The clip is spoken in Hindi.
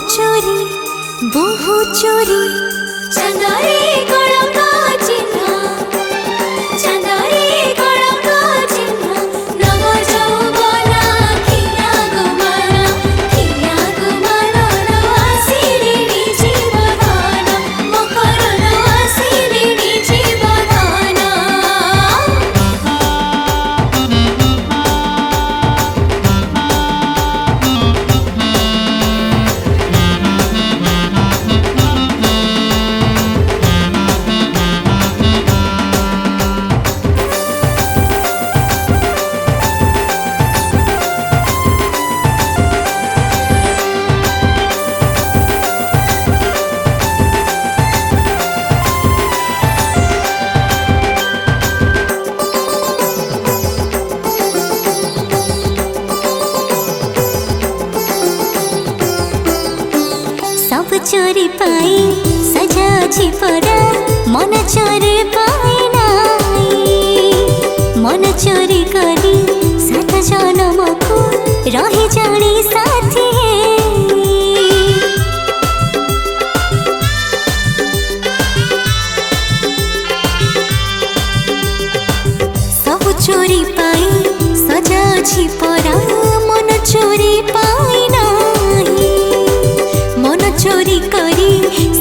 चोरी बहु चोरी चंदारे कलंका चिन्ह चंदारे कलंका चिन्ह नव जौबना खिया गुमाना नवासिनी जीवदान मकर नवासिनी जीवदान। सब चोरी पाई सजा छी परा मन चोरी पाई नाई मन चोरी करी सात जन्म को रही जानी साथी सब चोरी पाई सजा छी परा मन चोरी पाई नाई मन चोरी करी